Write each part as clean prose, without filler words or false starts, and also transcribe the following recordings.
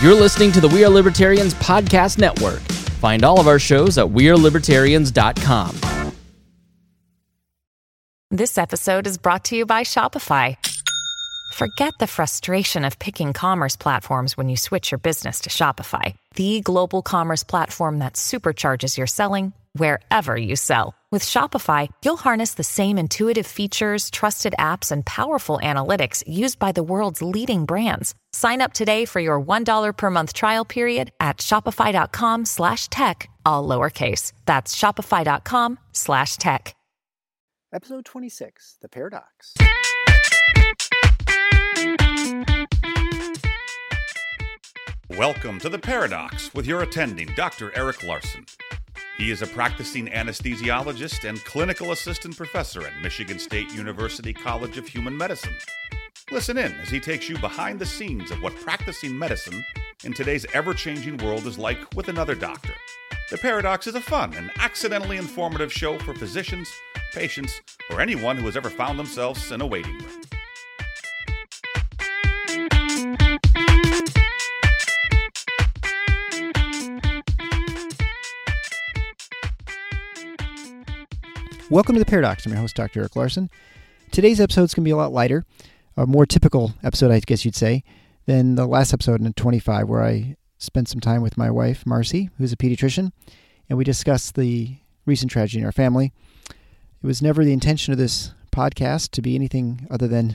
You're listening to the We Are Libertarians podcast network. Find all of our shows at wearelibertarians.com. This episode is brought to you by Shopify. Forget the frustration of picking commerce platforms when you switch your business to Shopify, the global commerce platform that supercharges your selling wherever you sell. With Shopify, you'll harness the same intuitive features, trusted apps, and powerful analytics used by the world's leading brands. Sign up today for your $1 per month trial period at shopify.com/tech, all lowercase. That's shopify.com/tech. Episode 26, The Paradox. Welcome to The Paradox with your attending, Dr. Eric Larson. He is a practicing anesthesiologist and clinical assistant professor at Michigan State University College of Human Medicine. Listen in as he takes you behind the scenes of what practicing medicine in today's ever-changing world is like with another doctor. The Paradox is a fun and accidentally informative show for physicians, patients, or anyone who has ever found themselves in a waiting room. Welcome to The Paradox. I'm your host, Dr. Eric Larson. Today's episode is going to be a lot lighter, a more typical episode, I guess you'd say, than the last episode in 25, where I spent some time with my wife, Marcy, who's a pediatrician, and we discussed the recent tragedy in our family. It was never the intention of this podcast to be anything other than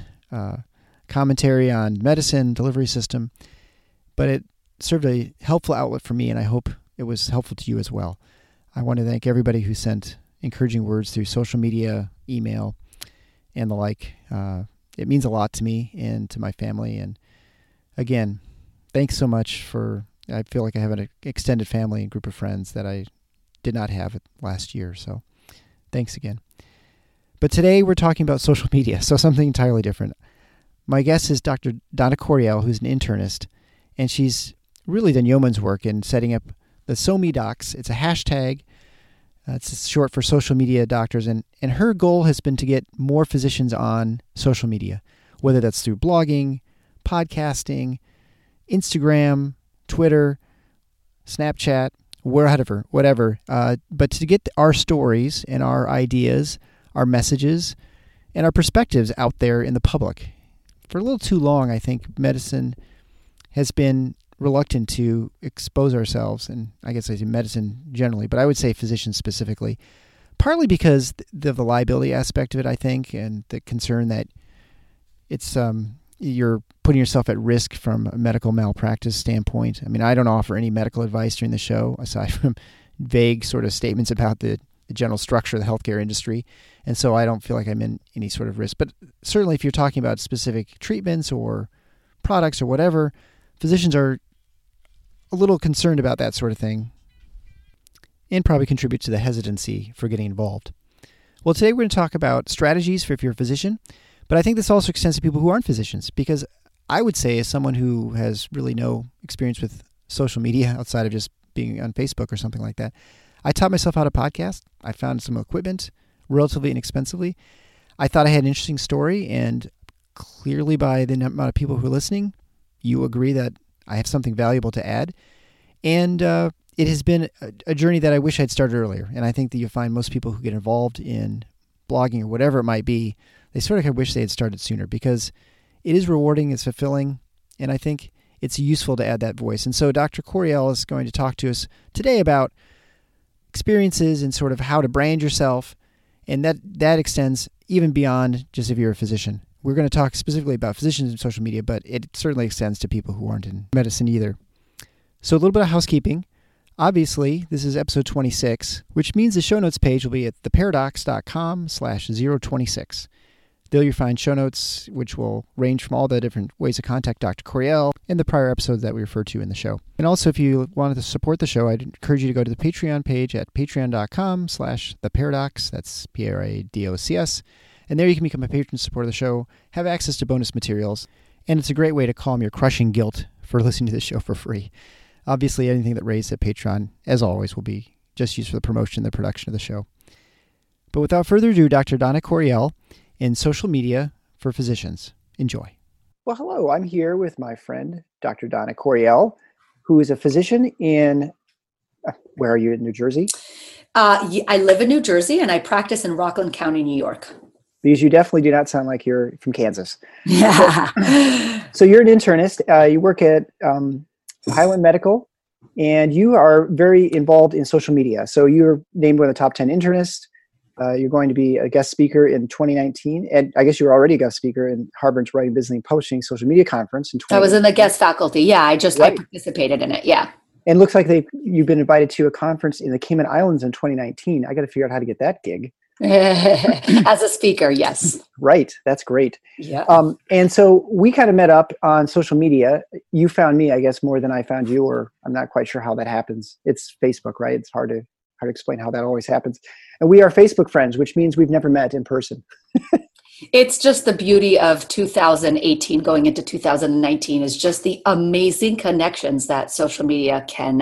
commentary on medicine, delivery system, but it served a helpful outlet for me, and I hope it was helpful to you as well. I want to thank everybody who sent encouraging words through social media, email, and the like. It means a lot to me and to my family. And again, thanks so much I feel like I have an extended family and group of friends that I did not have last year. So thanks again. But today we're talking about social media, so something entirely different. My guest is Dr. Donna Correale, who's an internist, and she's really done yeoman's work in setting up the SoMeDocs. It's a hashtag. It's short for social media doctors, and her goal has been to get more physicians on social media, whether that's through blogging, podcasting, Instagram, Twitter, Snapchat, whatever. But to get our stories and our ideas, our messages, and our perspectives out there in the public. For a little too long, I think medicine has been reluctant to expose ourselves, and I guess I say medicine generally, but I would say physicians specifically, partly because the liability aspect of it, I think, and the concern that it's you're putting yourself at risk from a medical malpractice standpoint. I mean, I don't offer any medical advice during the show, aside from vague sort of statements about the general structure of the healthcare industry, and so I don't feel like I'm in any sort of risk. But certainly if you're talking about specific treatments or products or whatever, physicians are a little concerned about that sort of thing and probably contribute to the hesitancy for getting involved. Well, today we're going to talk about strategies for if you're a physician, but I think this also extends to people who aren't physicians, because I would say, as someone who has really no experience with social media outside of just being on Facebook or something like that, I taught myself how to podcast. I found some equipment relatively inexpensively. I thought I had an interesting story, and clearly by the amount of people who are listening, you agree that I have something valuable to add. And it has been a journey that I wish I'd started earlier. And I think that you'll find most people who get involved in blogging or whatever it might be, they sort of wish they had started sooner, because it is rewarding, it's fulfilling, and I think it's useful to add that voice. And so Dr. Correale is going to talk to us today about experiences and sort of how to brand yourself, and that extends even beyond just if you're a physician. We're going to talk specifically about physicians and social media, but it certainly extends to people who aren't in medicine either. So a little bit of housekeeping. Obviously, this is episode 26, which means the show notes page will be at theparadox.com/026. There you'll find show notes, which will range from all the different ways to contact Dr. Correale and the prior episodes that we referred to in the show. And also, if you wanted to support the show, I'd encourage you to go to the Patreon page at patreon.com/theparadox. That's PARADOCS. And there you can become a patron supporter of the show, have access to bonus materials, and it's a great way to calm your crushing guilt for listening to the show for free. Obviously, anything that raised at Patreon, as always, will be just used for the promotion and the production of the show. But without further ado, Dr. Donna Correale in Social Media for Physicians. Enjoy. Well, hello. I'm here with my friend, Dr. Donna Correale, who is a physician in, where are you, in New Jersey? I live in New Jersey and I practice in Rockland County, New York. Because you definitely do not sound like you're from Kansas. Yeah. So you're an internist. You work at Highland Medical, and you are very involved in social media. So you're named one of the top 10 internists. You're going to be a guest speaker in 2019. And I guess you were already a guest speaker in Harvard's Writing, Business, and Publishing Social Media Conference in 2019. I was in the guest faculty. Yeah, I participated in it. Yeah. And it looks like you've been invited to a conference in the Cayman Islands in 2019. I got to figure out how to get that gig. As a speaker, yes. Right. That's great. Yeah. And so we kind of met up on social media. You found me, I guess, more than I found you, or I'm not quite sure how that happens. It's Facebook, right? It's hard to explain how that always happens. And we are Facebook friends, which means we've never met in person. It's just the beauty of 2018 going into 2019 is just the amazing connections that social media can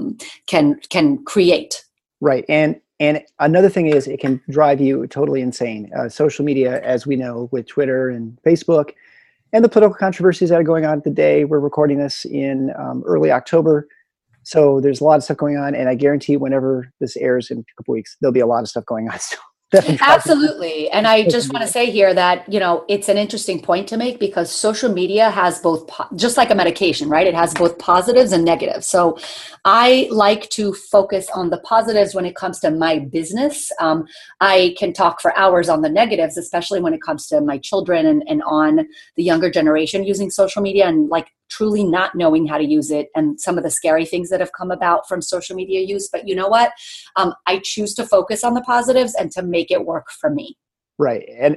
create. Right. And another thing is it can drive you totally insane. Social media, as we know, with Twitter and Facebook and the political controversies that are going on today. We're recording this in early October. So there's a lot of stuff going on. And I guarantee whenever this airs in a couple weeks, there'll be a lot of stuff going on still. Absolutely. And I just want to say here that, it's an interesting point to make because social media has both, just like a medication, right? It has both positives and negatives. So I like to focus on the positives when it comes to my business. I can talk for hours on the negatives, especially when it comes to my children and on the younger generation using social media and truly not knowing how to use it and some of the scary things that have come about from social media use. But you know what? I choose to focus on the positives and to make it work for me. Right. And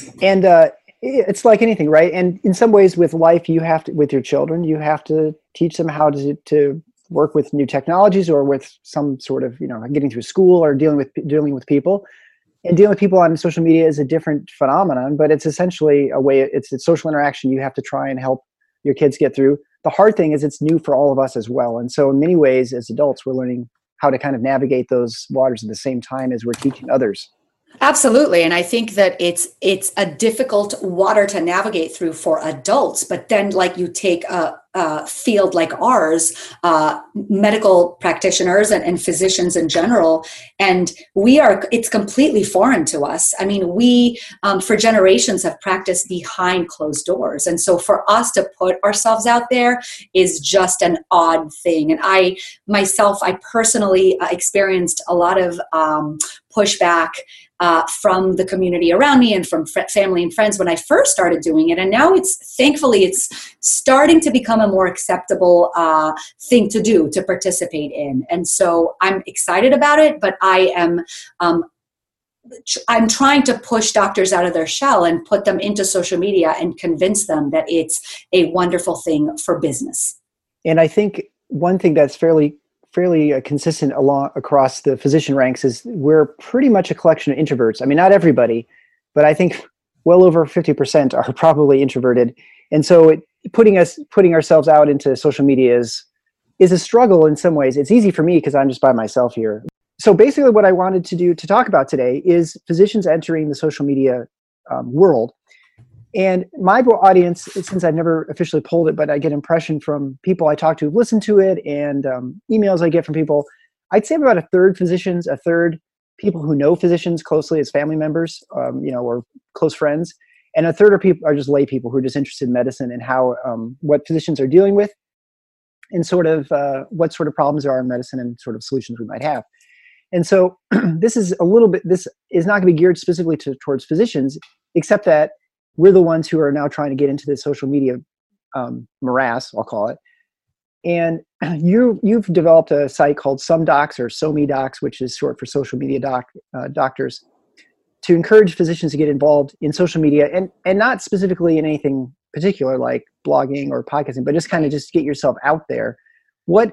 it's like anything, right? And in some ways with life, you have to, with your children, you have to teach them how to work with new technologies or with some sort of, getting through school or dealing with people. And dealing with people on social media is a different phenomenon, but it's essentially it's a social interaction you have to try and help your kids get through. The hard thing is it's new for all of us as well. And so in many ways, as adults, we're learning how to kind of navigate those waters at the same time as we're teaching others. Absolutely. And I think that it's a difficult water to navigate through for adults, but then you take a field like ours, medical practitioners and physicians in general, and it's completely foreign to us. I mean, we, for generations have practiced behind closed doors. And so for us to put ourselves out there is just an odd thing. And I personally experienced a lot of pushback from the community around me and from family and friends when I first started doing it. And now thankfully it's starting to become a more acceptable thing to do, to participate in. And so I'm excited about it, but I'm trying to push doctors out of their shell and put them into social media and convince them that it's a wonderful thing for business. And I think one thing that's fairly consistent across the physician ranks is we're pretty much a collection of introverts. I mean, not everybody, but I think well over 50% are probably introverted. And so putting ourselves out into social media is a struggle in some ways. It's easy for me because I'm just by myself here. So basically what I wanted to talk about today is physicians entering the social media world. And my audience, since I've never officially polled it, but I get impression from people I talk to who've listened to it and emails I get from people, I'd say about a third physicians, a third people who know physicians closely as family members, or close friends. And a third are just lay people who are just interested in medicine and how, what physicians are dealing with and sort of what sort of problems there are in medicine and sort of solutions we might have. And so this is not going to be geared specifically towards physicians, except that we're the ones who are now trying to get into this social media morass, I'll call it. And you've developed a site called SomeDocs or SoMeDocs, which is short for social media doctors, to encourage physicians to get involved in social media and not specifically in anything particular like blogging or podcasting, but just kind of get yourself out there. What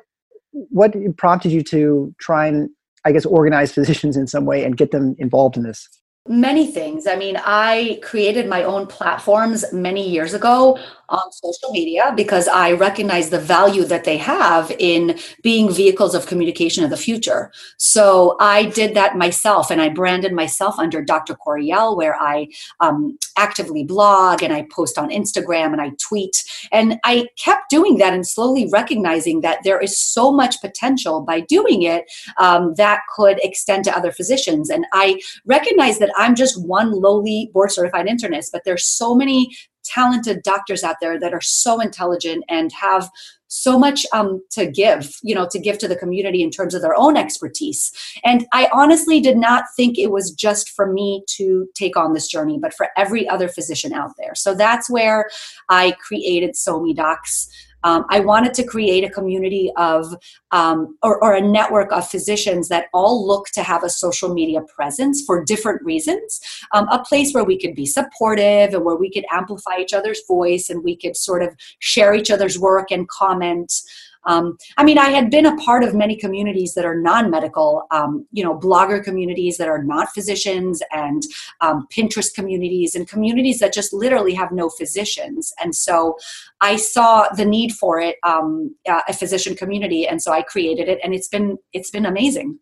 prompted you to try and, I guess, organize physicians in some way and get them involved in this? Many things. I mean, I created my own platforms many years ago on social media because I recognize the value that they have in being vehicles of communication of the future. So I did that myself, and I branded myself under Dr. Coriel, where I actively blog and I post on Instagram and I tweet. And I kept doing that and slowly recognizing that there is so much potential by doing it that could extend to other physicians. And I recognize that I'm just one lowly board certified internist, but there's so many talented doctors out there that are so intelligent and have so much to give to the community in terms of their own expertise. And I honestly did not think it was just for me to take on this journey, but for every other physician out there. So that's where I created SoMe Docs. I wanted to create a community of or a network of physicians that all look to have a social media presence for different reasons, a place where we could be supportive and where we could amplify each other's voice and we could sort of share each other's work and comment. I had been a part of many communities that are non-medical, blogger communities that are not physicians, and Pinterest communities, and communities that just literally have no physicians. And so I saw the need for it, a physician community, and so I created it, and it's been amazing.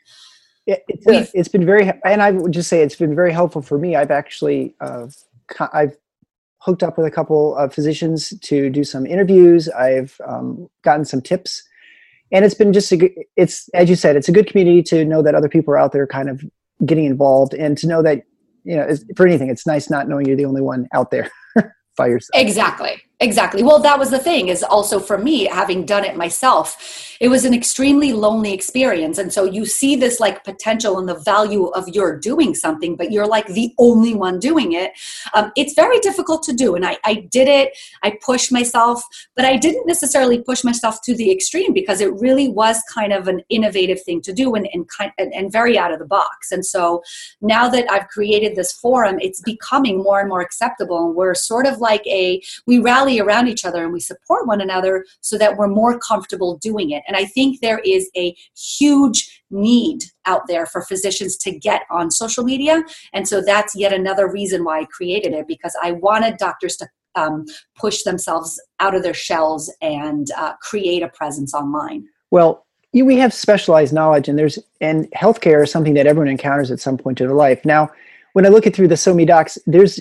It's been very, and I would just say it's been very helpful for me. I've actually I've hooked up with a couple of physicians to do some interviews. I've gotten some tips, and it's been just it's, as you said, it's a good community to know that other people are out there kind of getting involved, and to know that, for anything, it's nice not knowing you're the only one out there by yourself. Exactly. Well, that was the thing, is also for me, having done it myself, it was an extremely lonely experience. And so you see this like potential and the value of you're doing something, but you're like the only one doing it. It's very difficult to do. And I did it. I pushed myself, but I didn't necessarily push myself to the extreme, because it really was kind of an innovative thing to do and very out of the box. And so now that I've created this forum, it's becoming more and more acceptable. And we're sort of like we rally around each other and we support one another so that we're more comfortable doing it. And I think there is a huge need out there for physicians to get on social media. And so that's yet another reason why I created it, because I wanted doctors to push themselves out of their shells and create a presence online. Well, we have specialized knowledge, and healthcare is something that everyone encounters at some point in their life. Now, when I look through the SoMe Docs,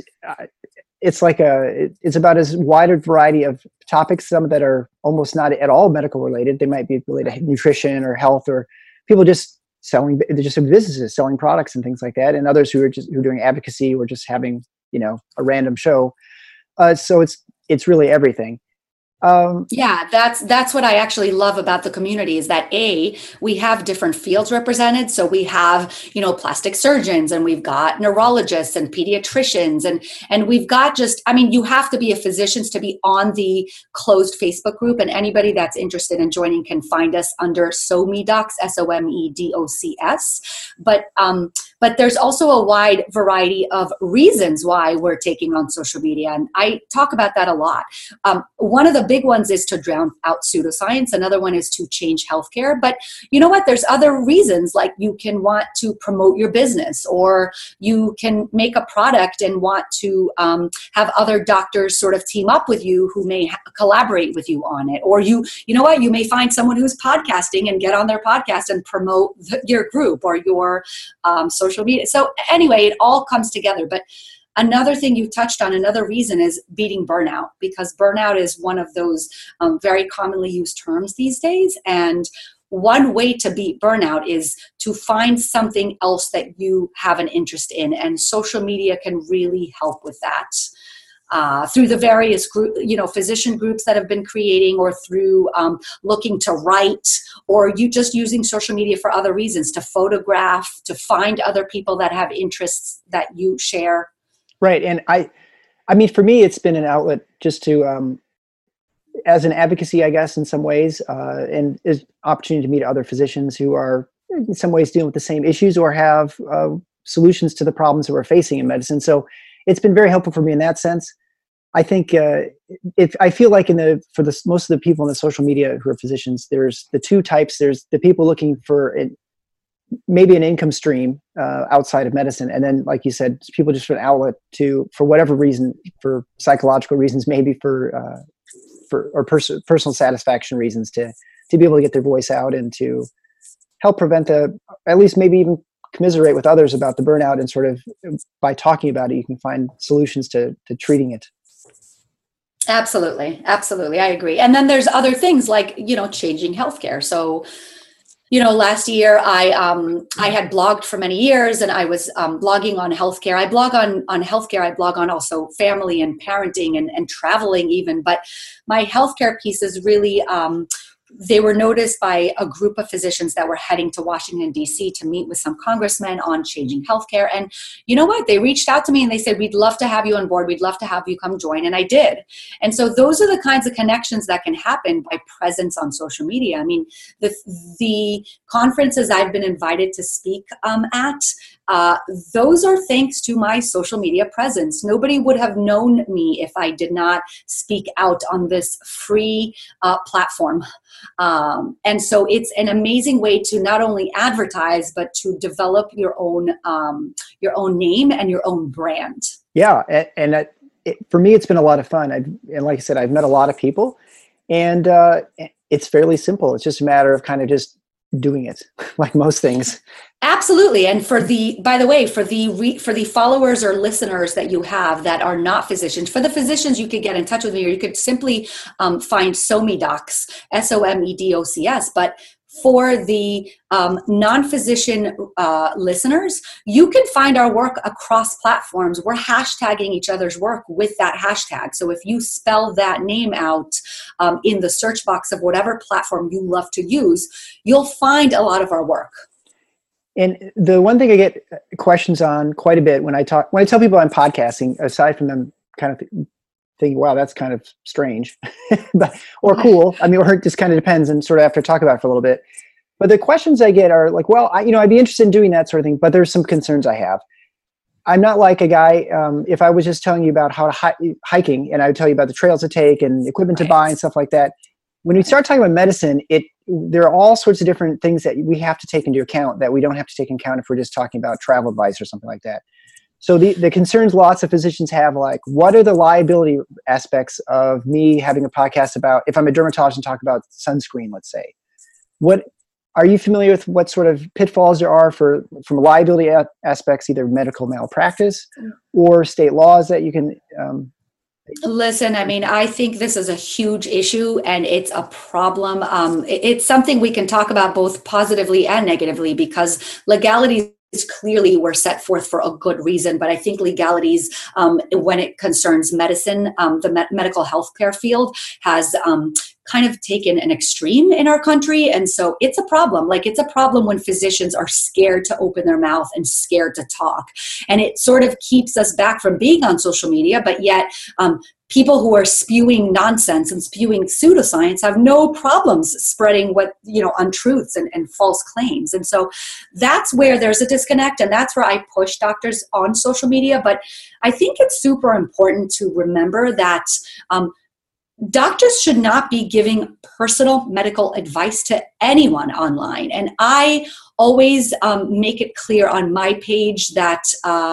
it's about as wide a variety of topics, some that are almost not at all medical related. They might be related to nutrition or health, or people they're just businesses selling products and things like that. And others who are doing advocacy or just having, a random show. So it's really everything. Yeah, that's what I actually love about the community, is that we have different fields represented. So we have, plastic surgeons, and we've got neurologists and pediatricians, and we've got you have to be a physician to be on the closed Facebook group, and anybody that's interested in joining can find us under SoMe Docs, SoMeDocs. But there's also a wide variety of reasons why we're taking on social media. And I talk about that a lot. One of the big ones is to drown out pseudoscience. Another one is to change healthcare. But you know what? There's other reasons, like you can want to promote your business, or you can make a product and want to have other doctors sort of team up with you who may collaborate with you on it. Or you may find someone who's podcasting and get on their podcast and promote your group or your social media. So anyway, it all comes together. But another thing you touched on, another reason, is beating burnout, because burnout is one of those very commonly used terms these days. And one way to beat burnout is to find something else that you have an interest in. And social media can really help with that. Through the various physician groups that have been creating, or through looking to write, or you just using social media for other reasons, to photograph, to find other people that have interests that you share. Right. And I mean, for me, it's been an outlet just to, as an advocacy, I guess, in some ways, and is opportunity to meet other physicians who are in some ways dealing with the same issues or have solutions to the problems that we're facing in medicine. So it's been very helpful for me in that sense. I think I feel like most of the people in the social media who are physicians, there's the two types. There's the people looking for maybe an income stream outside of medicine. And then, like you said, people just for an outlet for whatever reason, for psychological reasons, maybe for personal satisfaction reasons, to be able to get their voice out and to help prevent at least maybe even commiserate with others about the burnout, and sort of by talking about it, you can find solutions to treating it. Absolutely. I agree. And then there's other things like, changing healthcare. So, last year I had blogged for many years, and I was blogging on healthcare. I blog on healthcare. I blog on also family and parenting and traveling even. But my healthcare pieces really, they were noticed by a group of physicians that were heading to Washington, D.C. to meet with some congressmen on changing healthcare. And you know what? They reached out to me and they said, we'd love to have you on board. We'd love to have you come join. And I did. And so those are the kinds of connections that can happen by presence on social media. I mean, the conferences I've been invited to speak at, those are thanks to my social media presence. Nobody would have known me if I did not speak out on this free platform. And so it's an amazing way to not only advertise, but to develop your own name and your own brand. Yeah. And for me, it's been a lot of fun. And like I said, I've met a lot of people, and it's fairly simple. It's just a matter of kind of just doing it, like most things. Absolutely. And by the way, for the followers or listeners that you have that are not physicians, for the physicians, you could get in touch with me, or you could simply find SOMEDocs, SOMEDOCS. But for the non-physician listeners, you can find our work across platforms. We're hashtagging each other's work with that hashtag. So if you spell that name out in the search box of whatever platform you love to use, you'll find a lot of our work. And the one thing I get questions on quite a bit when I tell people I'm podcasting, aside from them kind of thinking, wow, that's kind of strange, or cool. I mean, or it just kind of depends, and sort of have to talk about it for a little bit. But the questions I get are like, well, I'd be interested in doing that sort of thing, but there's some concerns I have. I'm not like a guy, if I was just telling you about how to hiking, and I would tell you about the trails to take and equipment to buy and stuff like that. When we start talking about medicine, there are all sorts of different things that we have to take into account that we don't have to take into account if we're just talking about travel advice or something like that. So the concerns lots of physicians have, like, what are the liability aspects of me having a podcast about, if I'm a dermatologist and talk about sunscreen, let's say, what are you familiar with what sort of pitfalls there are from liability aspects, either medical malpractice or state laws that you can, Listen, I mean, I think this is a huge issue, and it's a problem. It's something we can talk about both positively and negatively, because legalities clearly were set forth for a good reason. But I think legalities, when it concerns medicine, the medical healthcare field has kind of taken an extreme in our country. And so it's a problem. Like, it's a problem when physicians are scared to open their mouth and scared to talk. And it sort of keeps us back from being on social media, but yet people who are spewing nonsense and spewing pseudoscience have no problems spreading untruths and false claims. And so that's where there's a disconnect, and that's where I push doctors on social media. But I think it's super important to remember that doctors should not be giving personal medical advice to anyone online. And I always make it clear on my page that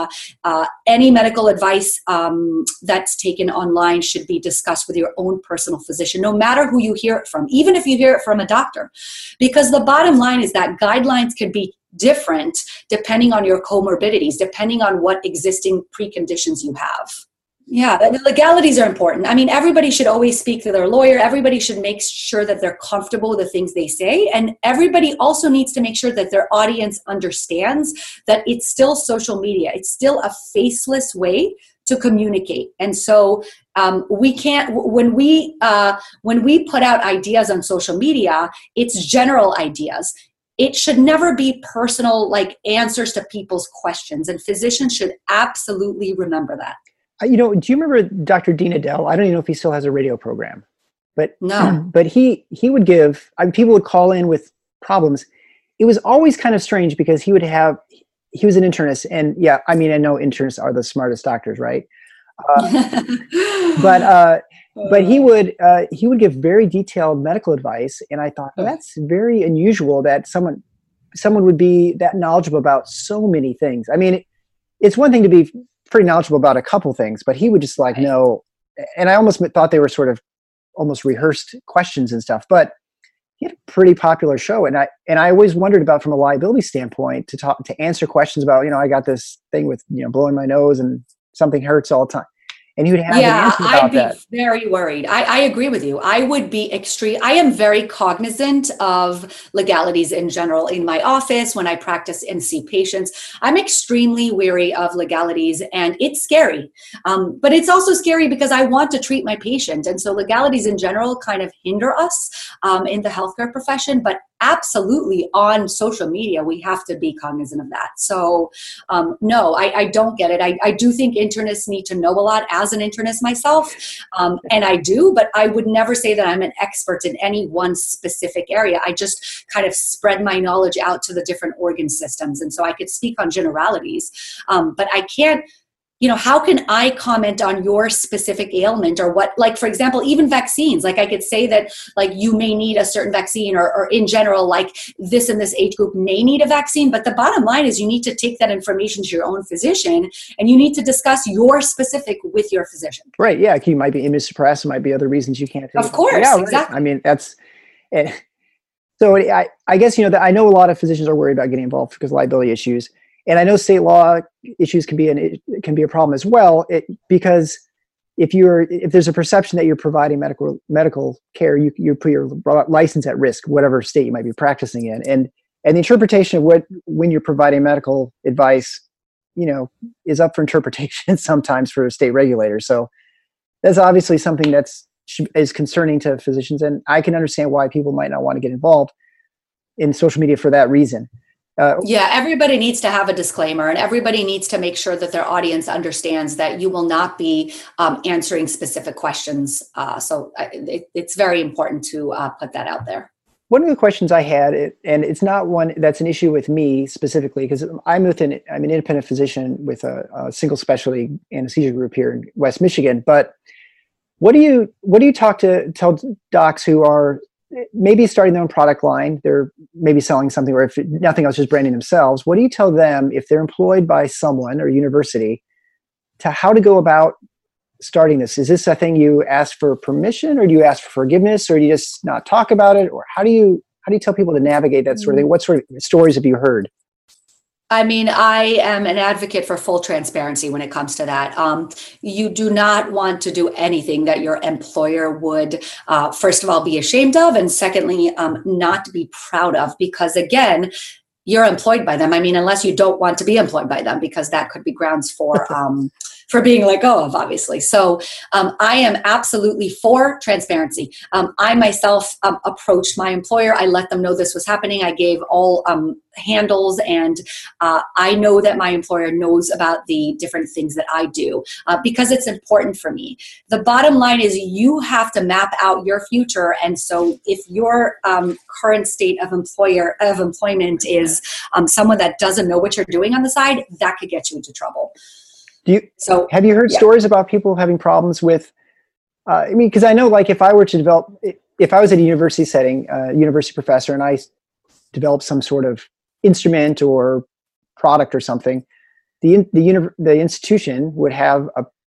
any medical advice that's taken online should be discussed with your own personal physician, no matter who you hear it from, even if you hear it from a doctor. Because the bottom line is that guidelines can be different depending on your comorbidities, depending on what existing preconditions you have. Yeah, the legalities are important. I mean, everybody should always speak to their lawyer. Everybody should make sure that they're comfortable with the things they say. And everybody also needs to make sure that their audience understands that it's still social media. It's still a faceless way to communicate. And so we can't, when we put out ideas on social media, it's general ideas. It should never be personal, like answers to people's questions. And physicians should absolutely remember that. Do you remember Dr. Dean Edell? I don't even know if he still has a radio program, but no. But he would give, people would call in with problems. It was always kind of strange because he was an internist, and yeah, I mean, I know internists are the smartest doctors, right? But he would give very detailed medical advice, and I thought, well, that's very unusual that someone someone would be that knowledgeable about so many things. I mean, it's one thing to be pretty knowledgeable about a couple things, but he would just like know. And I almost thought they were sort of almost rehearsed questions and stuff, but he had a pretty popular show. And I always wondered about, from a liability standpoint, to answer questions about, I got this thing with, blowing my nose and something hurts all the time. And he would have an answer about that. I'd be very worried. I agree with you. I would be I am very cognizant of legalities in general in my office, when I practice and see patients. I'm extremely wary of legalities, and it's scary. But it's also scary because I want to treat my patient. And so legalities in general kind of hinder us in the healthcare profession. But absolutely, on social media, we have to be cognizant of that. So no, I don't get it. I do think internists need to know a lot, as an internist myself, and I do, but I would never say that I'm an expert in any one specific area. I just kind of spread my knowledge out to the different organ systems, and so I could speak on generalities, but I can't. How can I comment on your specific ailment, or what, like, for example, even vaccines, like I could say that, like, you may need a certain vaccine, or in general, like, this and this age group may need a vaccine. But the bottom line is you need to take that information to your own physician, and you need to discuss your specific with your physician. Right. Yeah. You might be immunosuppressed. There might be other reasons you can't take it. Of course. Yeah, right. Exactly. I mean, so I guess, I know a lot of physicians are worried about getting involved because of liability issues. And I know state law issues can be a problem as well, because if there's a perception that you're providing medical care, you put your license at risk, whatever state you might be practicing in, and the interpretation of when you're providing medical advice, is up for interpretation sometimes for state regulators. So that's obviously something is concerning to physicians, and I can understand why people might not want to get involved in social media for that reason. Everybody needs to have a disclaimer, and everybody needs to make sure that their audience understands that you will not be answering specific questions. So it's very important to put that out there. One of the questions I had, and it's not one that's an issue with me specifically, because I'm an independent physician with a single specialty anesthesia group here in West Michigan. But what do you tell docs who are maybe starting their own product line? They're maybe selling something, or if nothing else, just branding themselves. What do you tell them if they're employed by someone or university to how to go about starting this? Is this a thing you ask for permission, or do you ask for forgiveness, or do you just not talk about it? Or how do you tell people to navigate that sort of thing? What sort of stories have you heard? I mean, I am an advocate for full transparency when it comes to that. You do not want to do anything that your employer would, first of all, be ashamed of, and secondly, not be proud of, because again, you're employed by them. I mean, unless you don't want to be employed by them, because that could be grounds for being let go of, obviously. So I am absolutely for transparency. I myself approached my employer. I let them know this was happening. I gave all handles, and I know that my employer knows about the different things that I do because it's important for me. The bottom line is you have to map out your future. And so if your current state of employment is someone that doesn't know what you're doing on the side, that could get you into trouble. Have you heard stories about people having problems with, because I know, like, if I was at a university setting, university professor, and I developed some sort of instrument or product or something, the institution would have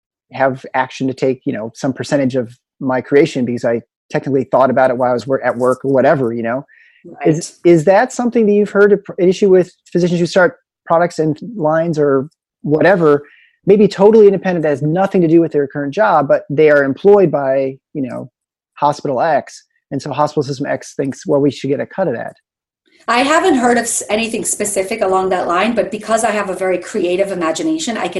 action to take, some percentage of my creation because I technically thought about it while I was at work or whatever, Right. Is that something that you've heard, an issue with physicians who start products and lines or whatever, maybe totally independent, that has nothing to do with their current job, but they are employed by, hospital X. And so hospital system X thinks, well, we should get a cut of that. I haven't heard of anything specific along that line, but because I have a very creative imagination, I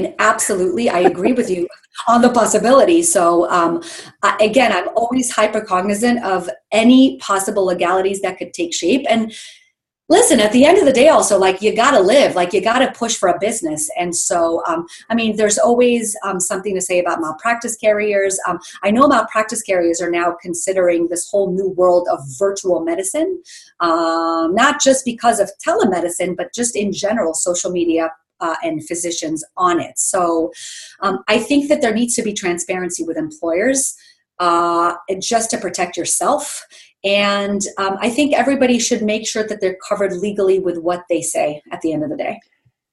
agree with you on the possibility. So again, I'm always hyper cognizant of any possible legalities that could take shape. And listen, at the end of the day, also, like, you got to live, like, you got to push for a business. And so, there's always something to say about malpractice carriers. I know malpractice carriers are now considering this whole new world of virtual medicine, not just because of telemedicine, but just in general, social media and physicians on it. So I think that there needs to be transparency with employers. just to protect yourself. And I think everybody should make sure that they're covered legally with what they say at the end of the day.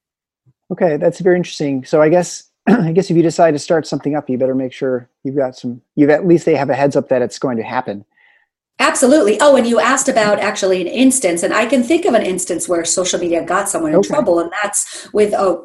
Okay, that's very interesting. So I guess if you decide to start something up, you better make sure you've at least they have a heads up that it's going to happen. Absolutely. Oh, and you asked about actually an instance, and I can think of an instance where social media got someone in trouble, and that's with a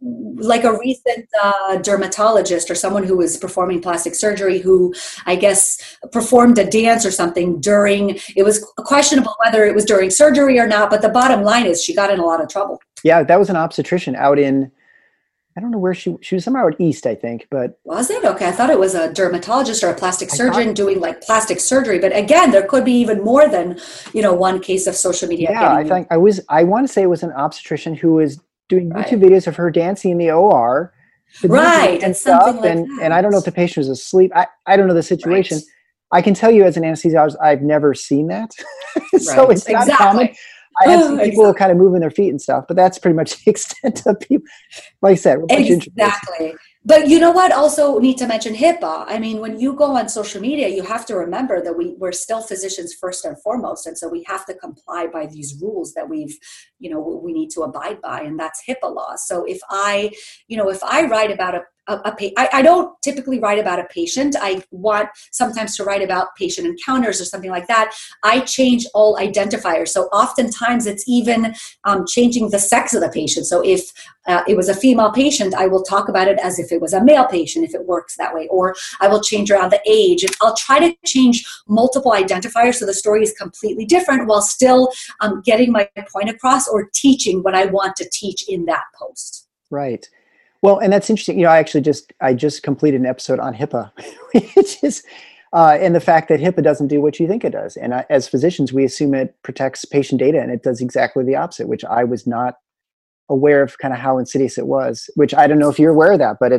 recent dermatologist or someone who was performing plastic surgery who, I guess, performed a dance or something it was questionable whether it was during surgery or not, but the bottom line is she got in a lot of trouble. Yeah, that was an obstetrician out in, I don't know where she was somewhere out east, I think, but. Was it? Okay. I thought it was a dermatologist or a plastic surgeon doing like plastic surgery. But again, there could be even more than, one case of social media. Yeah, I want to say it was an obstetrician who was doing YouTube videos of her dancing in the OR. Right. And stuff. And I don't know if the patient was asleep. I don't know the situation. Right. I can tell you as an anesthesiologist, I've never seen that. So it's not common. I have seen people kind of moving their feet and stuff, but that's pretty much the extent of people. Like I said, exactly. But you know what? Also need to mention HIPAA. I mean, when you go on social media, you have to remember that we're still physicians first and foremost. And so we have to comply by these rules that we need to abide by. And that's HIPAA laws. So if I write about I don't typically write about a patient. I want sometimes to write about patient encounters or something like that. I change all identifiers. So oftentimes it's even changing the sex of the patient. So if it was a female patient, I will talk about it as if it was a male patient, if it works that way. Or I will change around the age. And I'll try to change multiple identifiers so the story is completely different while still getting my point across or teaching what I want to teach in that post. Right. Well, and that's interesting. I just completed an episode on HIPAA, which is, and the fact that HIPAA doesn't do what you think it does. And as physicians, we assume it protects patient data, and it does exactly the opposite, which I was not aware of kind of how insidious it was, which I don't know if you're aware of that, but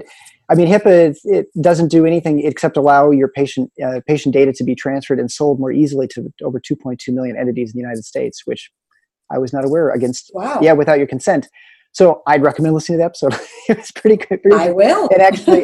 HIPAA, it doesn't do anything except allow your patient data to be transferred and sold more easily to over 2.2 million entities in the United States, which I was not aware without your consent. So I'd recommend listening to the episode. It was pretty good. I will. And actually,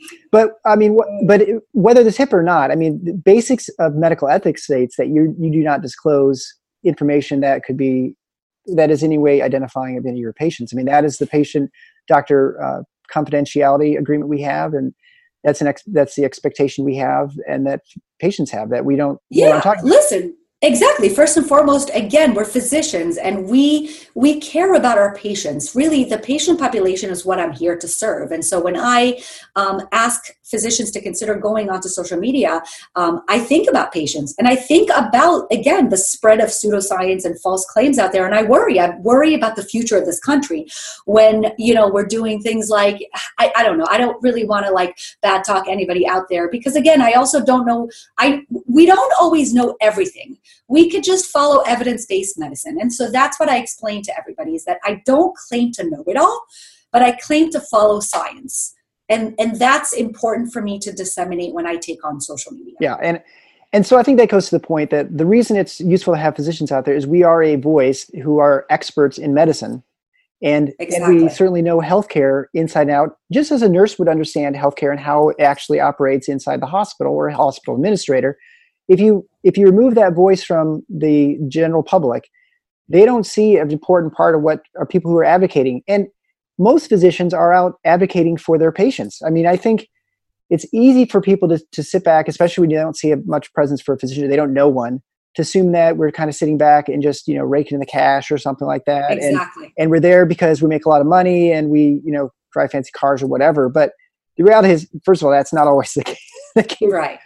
whether there's HIPAA or not, the basics of medical ethics states that you do not disclose information that is any way identifying of any of your patients. That is the patient-doctor confidentiality agreement we have, and that's the expectation we have, and that patients have, that we don't. Yeah, listen. Exactly. First and foremost, again, we're physicians and we care about our patients. Really, the patient population is what I'm here to serve. And so when I ask physicians to consider going onto social media, I think about patients and I think about, again, the spread of pseudoscience and false claims out there. And I worry about the future of this country when, we're doing things like, I don't know, I don't really want to bad talk anybody out there because again, I also don't know, we don't always know everything. We could just follow evidence-based medicine. And so that's what I explain to everybody is that I don't claim to know it all, but I claim to follow science. And that's important for me to disseminate when I take on social media. Yeah. And so I think that goes to the point that the reason it's useful to have physicians out there is we are a voice who are experts in medicine. And we certainly know healthcare inside and out, just as a nurse would understand healthcare and how it actually operates inside the hospital or a hospital administrator. If you remove that voice from the general public, they don't see an important part of what are people who are advocating. And most physicians are out advocating for their patients. I think it's easy for people to sit back, especially when you don't see much presence for a physician, they don't know one, to assume that we're kind of sitting back and just, raking in the cash or something like that. Exactly. And we're there because we make a lot of money and we, drive fancy cars or whatever. But the reality is, first of all, that's not always the case. Right.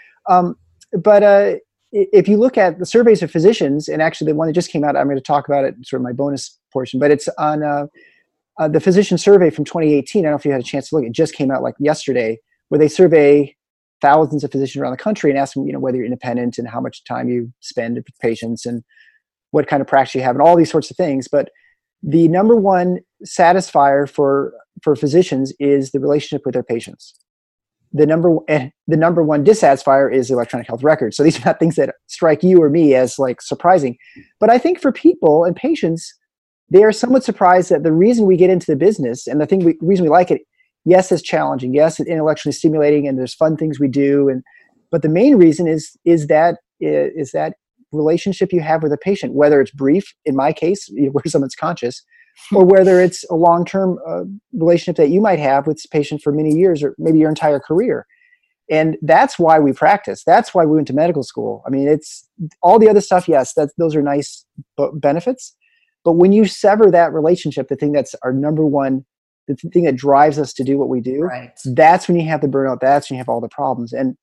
But if you look at the surveys of physicians, and actually the one that just came out, I'm going to talk about it in sort of my bonus portion, but it's on the physician survey from 2018. I don't know if you had a chance to look. It just came out yesterday, where they survey thousands of physicians around the country and ask them, whether you're independent and how much time you spend with patients and what kind of practice you have and all these sorts of things. But the number one satisfier for physicians is the relationship with their patients. The number one dissatisfier is the electronic health record. So these are not things that strike you or me as surprising. But I think for people and patients, they are somewhat surprised that the reason we get into the business and the reason we like it, yes, it's challenging. Yes, it's intellectually stimulating and there's fun things we do. But the main reason is that relationship you have with a patient, whether it's brief, in my case, where someone's conscious, or whether it's a long-term relationship that you might have with this patient for many years or maybe your entire career. And that's why we practice. That's why we went to medical school. I mean, it's all the other stuff. Yes, those are nice benefits. But when you sever that relationship, the thing that's our number one, the thing that drives us to do what we do, right, that's when you have the burnout. That's when you have all the problems. And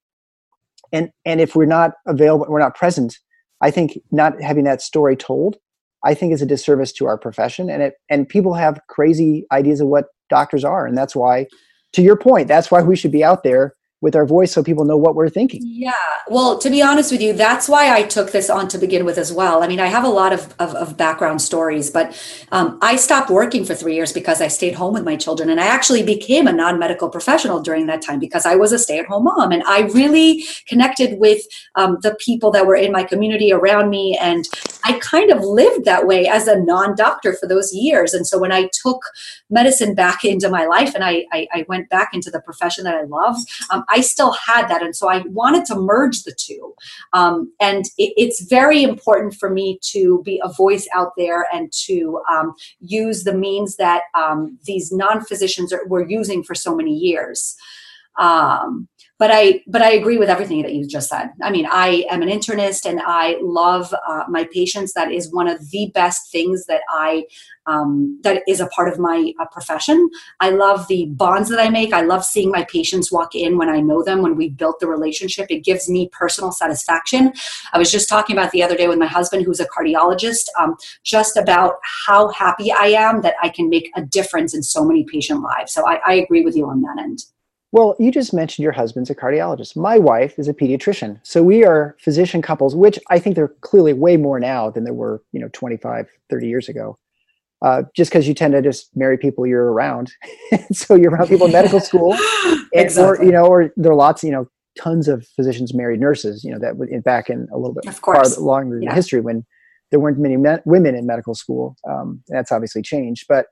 if we're not available, we're not present, I think not having that story told, I think is a disservice to our profession. And people have crazy ideas of what doctors are. And that's why, to your point, that's why we should be out there with our voice so people know what we're thinking. Yeah. Well, to be honest with you, that's why I took this on to begin with as well. I mean, I have a lot of background stories, but I stopped working for 3 years because I stayed home with my children. And I actually became a non-medical professional during that time because I was a stay-at-home mom. And I really connected with the people that were in my community around me. And I kind of lived that way as a non-doctor for those years. And so when I took medicine back into my life and I went back into the profession that I loved, I still had that. And so I wanted to merge the two. And it's very important for me to be a voice out there and to use the means that these non-physicians were using for so many years. But I agree with everything that you just said. I mean, I am an internist and I love my patients. That is one of the best things that that is a part of my profession. I love the bonds that I make. I love seeing my patients walk in when I know them, when we built the relationship. It gives me personal satisfaction. I was just talking about the other day with my husband, who's a cardiologist, just about how happy I am that I can make a difference in so many patient lives. So I agree with you on that end. Well, you just mentioned your husband's a cardiologist. My wife is a pediatrician. So we are physician couples, which I think they're clearly way more now than there were, 25, 30 years ago. Just because you tend to just marry people you're around. So you're around people in medical school. Exactly. Or there are lots, tons of physicians married nurses, that back in a little bit longer in history when there weren't many women in medical school. That's obviously changed. But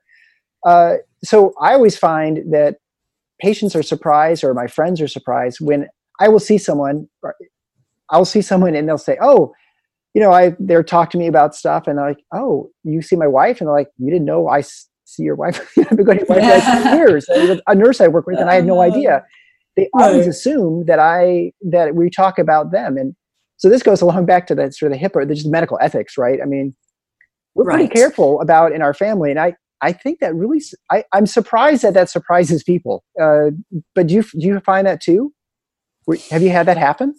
so I always find that patients are surprised, or my friends are surprised when I will see someone and they'll say, oh, they're talking to me about stuff and they're like, oh, you see my wife? And they're like, you didn't know I see your wife? I've been going to your wife for 2 years. A nurse I work with, and I had no idea. They always assume that we talk about them. And so this goes along back to that sort of the HIPAA, just medical ethics, right? I mean, we're pretty careful about in our family. And I think that really, I'm surprised that surprises people. But do you find that too? Have you had that happen?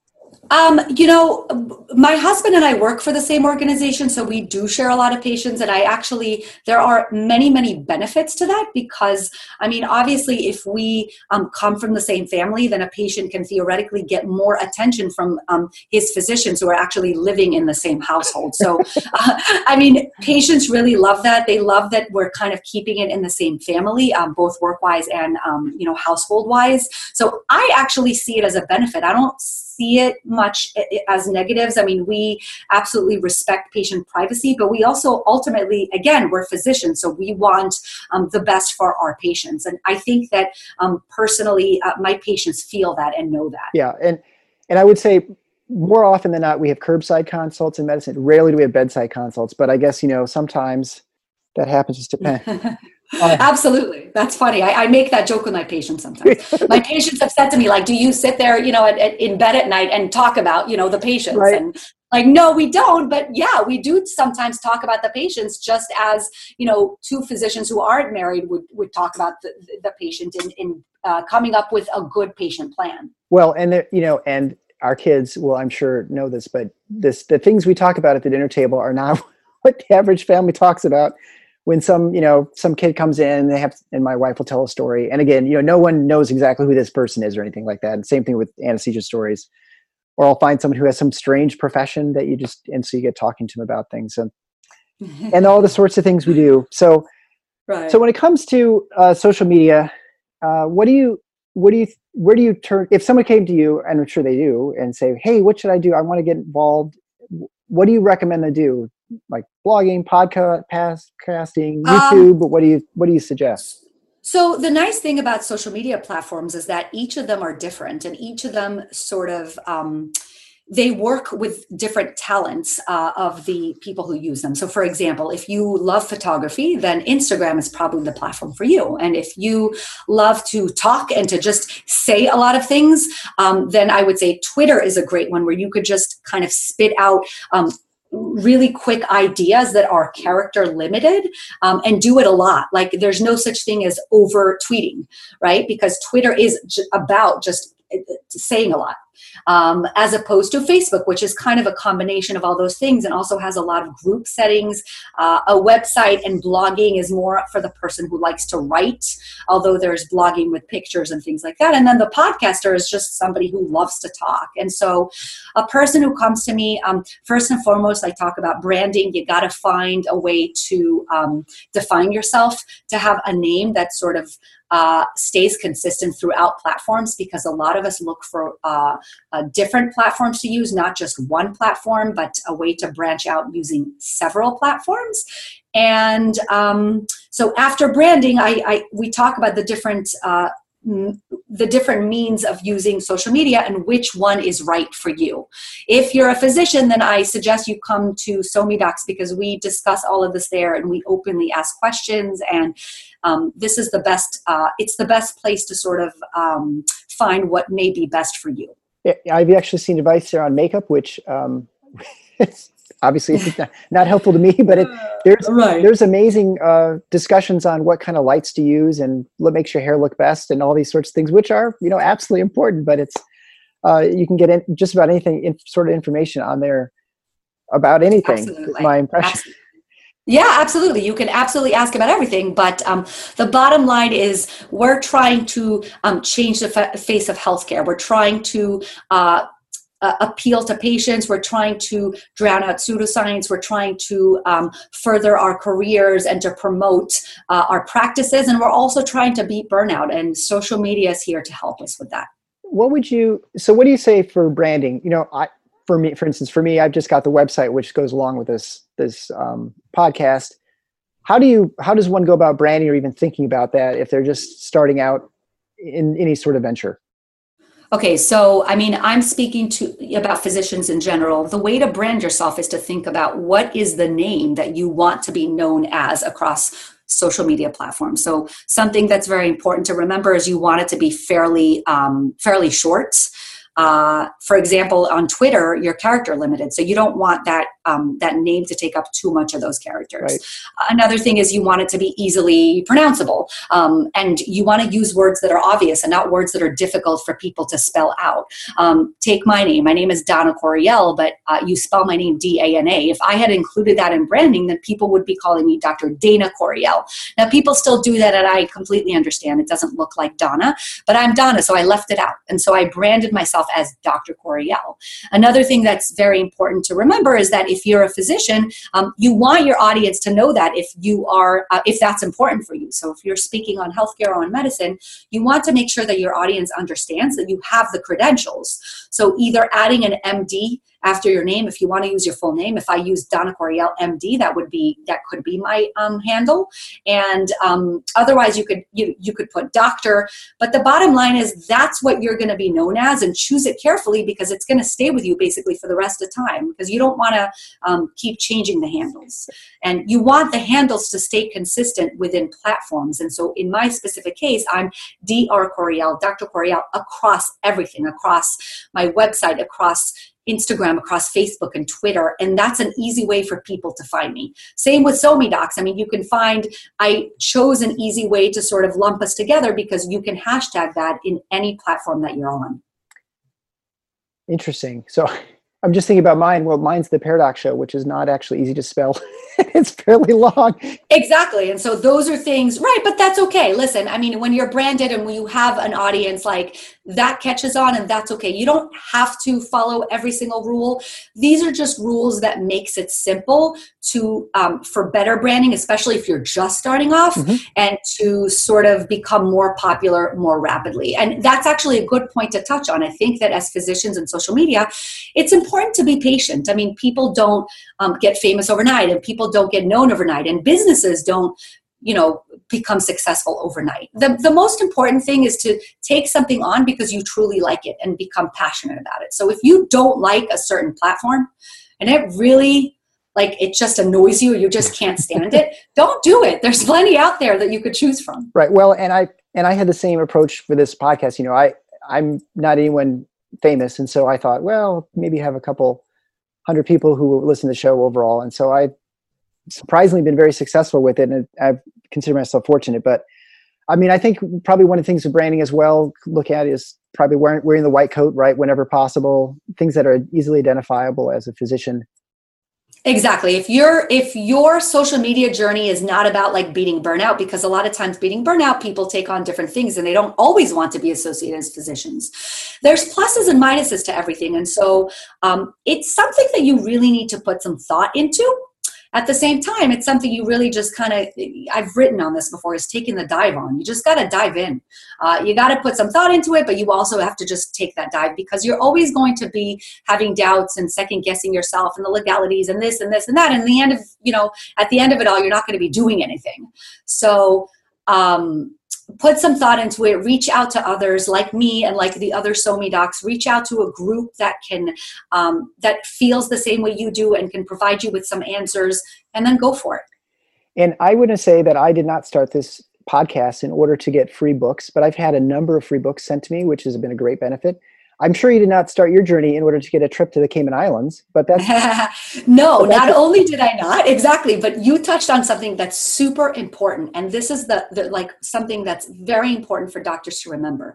My husband and I work for the same organization, so we do share a lot of patients. And there are many, many benefits to that because, I mean, obviously, if we come from the same family, then a patient can theoretically get more attention from his physicians who are actually living in the same household. So, patients really love that. They love that we're kind of keeping it in the same family, both work-wise and, household-wise. So I actually see it as a benefit. I don't see it much as negatives. I mean, we absolutely respect patient privacy, but we also ultimately, again, we're physicians, so we want the best for our patients. And I think that personally, my patients feel that and know that. Yeah, and I would say more often than not, we have curbside consults in medicine. Rarely do we have bedside consults, but I guess, sometimes that happens. Just depends. Absolutely. That's funny. I make that joke with my patients sometimes. My patients have said to me, like, do you sit there, in bed at night and talk about, the patients? Right. And like, no, we don't. But yeah, we do sometimes talk about the patients just as, two physicians who aren't married would talk about the patient in coming up with a good patient plan. Well, and, and our kids will, I'm sure, know this, but the things we talk about at the dinner table are not what the average family talks about. When some kid comes in, and my wife will tell a story. And again, no one knows exactly who this person is or anything like that. And same thing with anesthesia stories. Or I'll find someone who has some strange profession and so you get talking to them about things and all the sorts of things we do. So, So when it comes to social media, where do you turn, if someone came to you, and I'm sure they do, and say, hey, what should I do? I want to get involved. What do you recommend they do? Like blogging, podcasting, YouTube, but what do you suggest? So the nice thing about social media platforms is that each of them are different, and each of them sort of they work with different talents of the people who use them. So for example, if you love photography, then Instagram is probably the platform for you. And if you love to talk and to just say a lot of things, then I would say Twitter is a great one where you could just kind of spit out really quick ideas that are character limited, and do it a lot. Like there's no such thing as over tweeting, right? Because Twitter is about just saying a lot. As opposed to Facebook, which is kind of a combination of all those things and also has a lot of group settings. A website and blogging is more for the person who likes to write, although there's blogging with pictures and things like that. And then the podcaster is just somebody who loves to talk. And so a person who comes to me, first and foremost, I talk about branding. You got to find a way to define yourself, to have a name that sort of stays consistent throughout platforms, because a lot of us look for different platforms to use, not just one platform, but a way to branch out using several platforms. And so after branding, we talk about the different means of using social media and which one is right for you. If you're a physician, then I suggest you come to SoMeDocs, because we discuss all of this there and we openly ask questions. And this is the best, it's the best place to sort of find what may be best for you. Yeah, I've actually seen advice there on makeup, which it's obviously not helpful to me, but there's amazing discussions on what kind of lights to use and what makes your hair look best and all these sorts of things, which are, absolutely important, but it's, you can get just about anything, sort of information on there about anything. Absolutely. Is my impression. Absolutely. Yeah, absolutely. You can absolutely ask about everything. But the bottom line is we're trying to change the face of healthcare. We're trying to appeal to patients. We're trying to drown out pseudoscience. We're trying to further our careers and to promote our practices. And we're also trying to beat burnout. And social media is here to help us with that. What do you say for branding? For me, I've just got the website, which goes along with this podcast. How does one go about branding or even thinking about that if they're just starting out in any sort of venture? Okay, so I'm speaking about physicians in general. The way to brand yourself is to think about what is the name that you want to be known as across social media platforms. So something that's very important to remember is you want it to be fairly short. For example, on Twitter, you're character limited, so you don't want that name to take up too much of those characters. Right. Another thing is you want it to be easily pronounceable, and you want to use words that are obvious and not words that are difficult for people to spell out. Take my name. My name is Dana Coriel, but you spell my name D-A-N-A. If I had included that in branding, then people would be calling me Dr. Dana Coriel. Now, people still do that, and I completely understand. It doesn't look like Dana, but I'm Dana, so I left it out. And so I branded myself as Dr. Coriel. Another thing that's very important to remember is that if you're a physician, you want your audience to know that if that's important for you. So if you're speaking on healthcare or on medicine, you want to make sure that your audience understands that you have the credentials. So either adding an MD after your name, if you want to use your full name. If I use Dana Coriel MD, that could be my handle. And otherwise, you could put doctor. But the bottom line is that's what you're going to be known as, and choose it carefully because it's going to stay with you basically for the rest of the time, because you don't want to keep changing the handles. And you want the handles to stay consistent within platforms. And so in my specific case, I'm Dr. Coriel, Dr. Coriel across everything, across my website, across Instagram, across Facebook and Twitter. And that's an easy way for people to find me. Same with SoMeDocs. You can find, I chose an easy way to sort of lump us together because you can hashtag that in any platform that you're on. Interesting. So I'm just thinking about mine. Well, mine's the Paradox Show, which is not actually easy to spell. It's fairly long. Exactly. And so those are things, right? But that's okay. Listen, when you're branded and when you have an audience, like that catches on, and that's okay. You don't have to follow every single rule. These are just rules that makes it simple to for better branding, especially if you're just starting off, and to sort of become more popular more rapidly. And that's actually a good point to touch on. I think that as physicians in social media, it's important to be patient. People don't get famous overnight, and people don't get known overnight, and businesses don't become successful overnight. The most important thing is to take something on because you truly like it and become passionate about it. So if you don't like a certain platform and it really, it just annoys you, or you just can't stand it, don't do it. There's plenty out there that you could choose from. Right. Well, and I had the same approach for this podcast. I'm not anyone famous. And so I thought, well, maybe have a couple hundred people who will listen to the show overall. And so I surprisingly been very successful with it. And I've considered myself fortunate. But I think probably one of the things with branding as well, look at is probably wearing the white coat, right? Whenever possible, things that are easily identifiable as a physician. Exactly. If your social media journey is not about beating burnout, because a lot of times beating burnout, people take on different things and they don't always want to be associated as physicians. There's pluses and minuses to everything. And so it's something that you really need to put some thought into. At the same time, it's something you really just I've written on this before, is taking the dive on. You just got to dive in. You got to put some thought into it, but you also have to just take that dive, because you're always going to be having doubts and second guessing yourself and the legalities and this and this and that. And at the end of it all, you're not going to be doing anything. So, put some thought into it, reach out to others like me and like the other SoMe docs, reach out to a group that that feels the same way you do and can provide you with some answers, and then go for it. And I wouldn't say that I did not start this podcast in order to get free books, but I've had a number of free books sent to me, which has been a great benefit. I'm sure you did not start your journey in order to get a trip to the Cayman Islands, but that's... No, not only did I not, exactly, but you touched on something that's super important. And this is something that's very important for doctors to remember.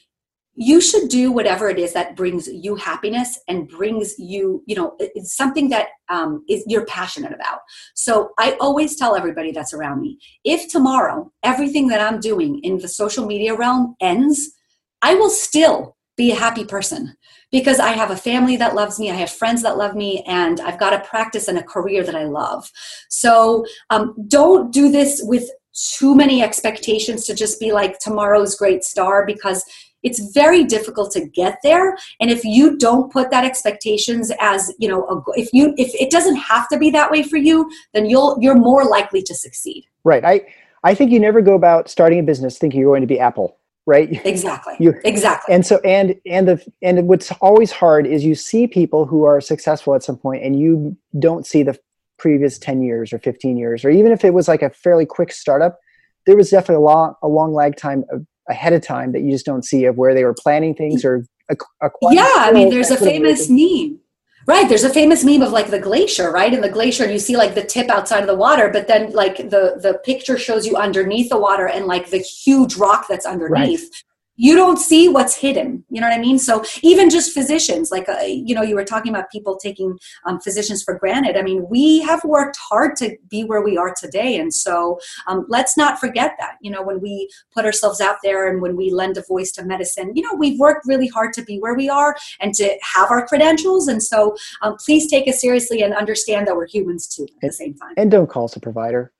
You should do whatever it is that brings you happiness and brings you, it's something that you're passionate about. So I always tell everybody that's around me, if tomorrow everything that I'm doing in the social media realm ends, I will still be a happy person, because I have a family that loves me, I have friends that love me, and I've got a practice and a career that I love. So don't do this with too many expectations to just be like tomorrow's great star, because it's very difficult to get there. And if you don't put that expectations as, if it doesn't have to be that way for you, then you're more likely to succeed. Right. I think you never go about starting a business thinking you're going to be Apple. Right. Exactly. Exactly. And so, and what's always hard is you see people who are successful at some point and you don't see the previous 10 years or 15 years, or even if it was like a fairly quick startup, there was definitely a long lag time ahead of time that you just don't see, of where they were planning things or acquiring. Yeah. There's a famous meme. Right. There's a famous meme of the glacier, right? In the glacier, you see the tip outside of the water, but then the picture shows you underneath the water and the huge rock that's underneath. Right. You don't see what's hidden. You know what I mean? So even just physicians, you were talking about people taking physicians for granted. I mean, we have worked hard to be where we are today. And so let's not forget that, when we put ourselves out there and when we lend a voice to medicine, we've worked really hard to be where we are and to have our credentials. And so please take us seriously and understand that we're humans too at the same time. And don't call us a provider.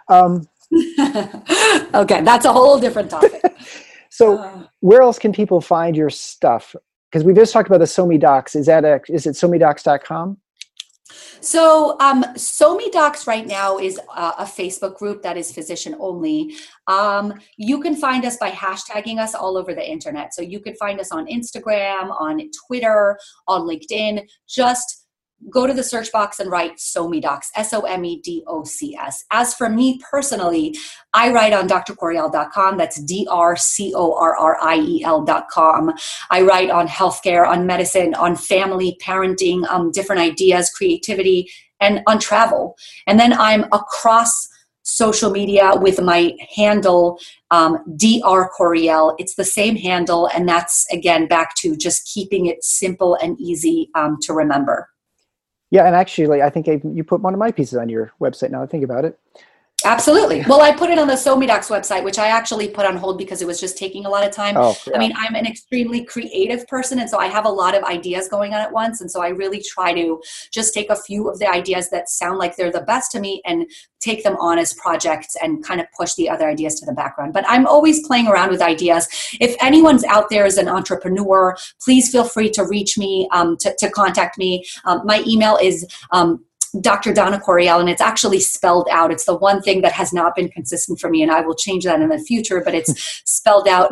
Okay, that's a whole different topic. So where else can people find your stuff? Because we just talked about the SoMe Docs. Is it somedocs.com? So SoMe Docs right now is a Facebook group that is physician only. You can find us by hashtagging us all over the internet. So you can find us on Instagram, on Twitter, on LinkedIn. Just go to the search box and write SoMe Docs, SOMEDOCS. As for me personally, I write on drcoriel.com. That's DRCORRIEL.com. I write on healthcare, on medicine, on family, parenting, different ideas, creativity, and on travel. And then I'm across social media with my handle, drcoriel. It's the same handle. And that's, again, back to just keeping it simple and easy to remember. Yeah, and actually, I think you put one of my pieces on your website now I think about it. Absolutely. Well, I put it on the SoMe Docs website, which I actually put on hold because it was just taking a lot of time. Oh, yeah. I mean, I'm an extremely creative person, and so I have a lot of ideas going on at once. And so I really try to just take a few of the ideas that sound like they're the best to me and take them on as projects and kind of push the other ideas to the background. But I'm always playing around with ideas. If anyone's out there as an entrepreneur, please feel free to reach me, to contact me. My email is Dr. Donna Coriel, and it's actually spelled out. It's the one thing that has not been consistent for me, and I will change that in the future, but it's spelled out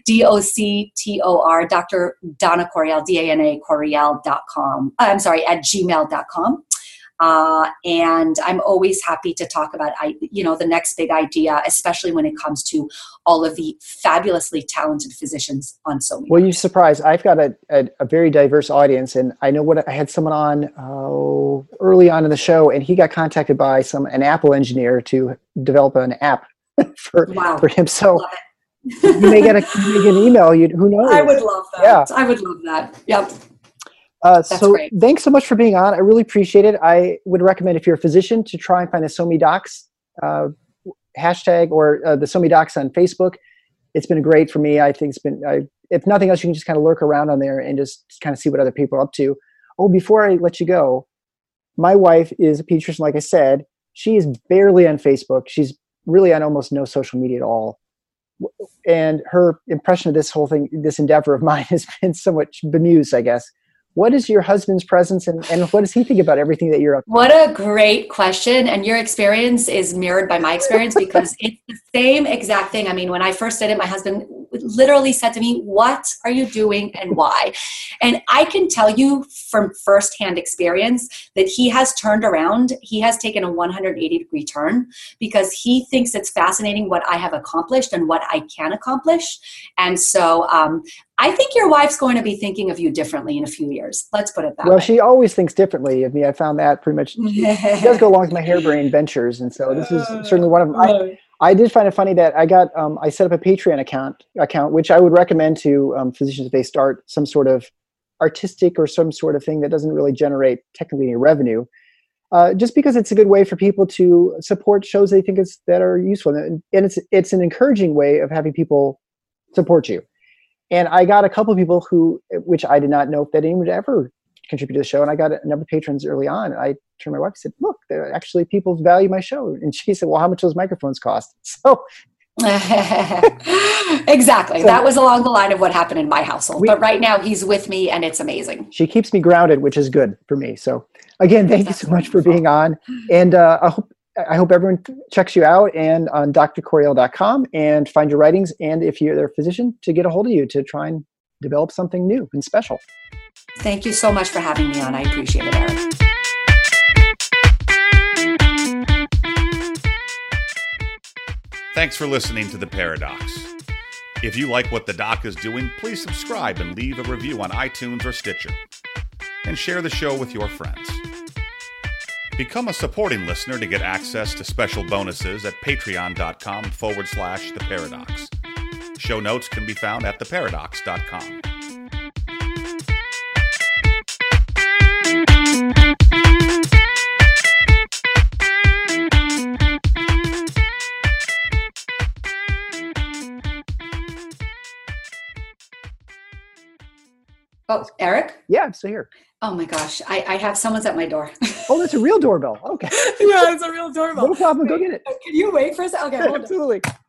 DOCTOR, Dr. Donna Coriel, DANA Coriel.com. I'm sorry, at gmail.com. And I'm always happy to talk about, the next big idea, especially when it comes to all of the fabulously talented physicians on SoMe. Well, you're surprised. I've got a very diverse audience, and I know I had someone on early on in the show, and he got contacted by an Apple engineer to develop an app for him. So you may get an email. Who knows? I would love that. Yeah. I would love that. Yep. So great. Thanks so much for being on. I really appreciate it. I would recommend, if you're a physician, to try and find the SoMe Docs hashtag or the SoMe Docs on Facebook. It's been great for me. I think it's been, if nothing else, you can just kind of lurk around on there and just kind of see what other people are up to. Oh, before I let you go, my wife is a pediatrician, like I said. She is barely on Facebook. She's really on almost no social media at all. And her impression of this whole thing, this endeavor of mine, has been somewhat bemused, I guess. What is your husband's presence, and what does he think about everything that you're up to? What a great question. And your experience is mirrored by my experience, because it's the same exact thing. I mean, when I first did it, my husband literally said to me, "What are you doing and why?" And I can tell you from firsthand experience that he has turned around. He has taken a 180-degree turn, because he thinks it's fascinating what I have accomplished and what I can accomplish. And so I think your wife's going to be thinking of you differently in a few years. Let's put it that way. Well, she always thinks differently of me. I found that pretty much. She does go along with my harebrained ventures. And so this is certainly one of them. I did find it funny that I set up a Patreon account, which I would recommend to physicians if they start some sort of artistic or some sort of thing that doesn't really generate technically any revenue. Just because it's a good way for people to support shows they think that are useful. And it's an encouraging way of having people support you. And I got a couple of people which I did not know if that anyone would ever contribute to the show. And I got a number of patrons early on. And I turned to my wife and said, "Look, there actually people value my show." And she said, "Well, how much do those microphones cost?" So exactly. That was along the line of what happened in my household. But right now he's with me, and it's amazing. She keeps me grounded, which is good for me. So again, thank you so much for being on. And I hope everyone checks you out and on drcoriel.com and find your writings. And if you're a physician, to get a hold of you to try and develop something new and special. Thank you so much for having me on. I appreciate it, Eric. Thanks for listening to The Paradox. If you like what the doc is doing, please subscribe and leave a review on iTunes or Stitcher. And share the show with your friends. Become a supporting listener to get access to special bonuses at patreon.com/theparadox. Show notes can be found at theparadox.com. Oh, Eric? Yeah, I'm still here. Oh my gosh, I have someone's at my door. Oh, that's a real doorbell. Okay. Yeah, it's a real doorbell. No problem. Go get it. Can you wait for a second? Okay, hold on. Absolutely.